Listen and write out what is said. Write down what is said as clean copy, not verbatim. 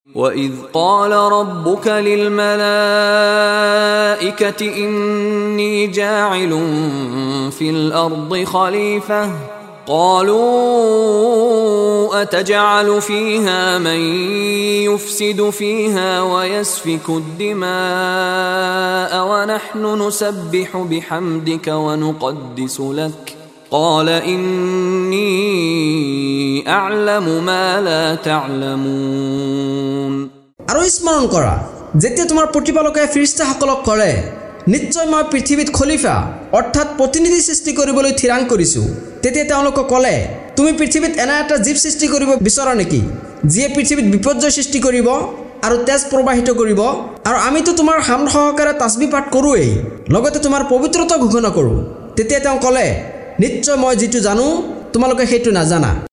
وَإِذْ قَالَ رَبُّكَ لِلْمَلَائِكَةِ إِنِّي جَاعِلٌ فِي الْأَرْضِ خَلِيفَةً قَالُوا أَتَجْعَلُ فِيهَا مَن يُفْسِدُ فِيهَا وَيَسْفِكُ الدِّمَاءَ وَنَحْنُ نُسَبِّحُ بِحَمْدِكَ وَنُقَدِّسُ لَكَ قال إني أعلم ما لا تعلمون আৰু স্মৰণ কৰা যেতিয়া তোমাৰ প্ৰতিপালকে ফেৰেশতাসকলক কৰে নিশ্চয় মই পৃথিৱীত খলিফা অৰ্থাৎ প্ৰতিনিধি সৃষ্টি কৰিবলৈ থিৰাং কৰিছো তেতিয়া তেওঁলোকে ক'লে তুমি পৃথিৱীত এনে এটা জীৱ সৃষ্টি কৰিব বিচৰা নেকি যিয়ে পৃথিৱীত বিপৰ্যয় সৃষ্টি কৰিব আৰু তেজ প্ৰবাহিত কৰিব আৰু আমিতো তোমাৰ হামদ সহকাৰে তাসবিহ পাঠ কৰোৱেই লগতে তোমাৰ পবিত্ৰতা ঘোষণা কৰো তেতিয়া তেওঁ ক'লে নিশ্চয় মই যেটো জানো তোমালোকে সেইটো নাজানা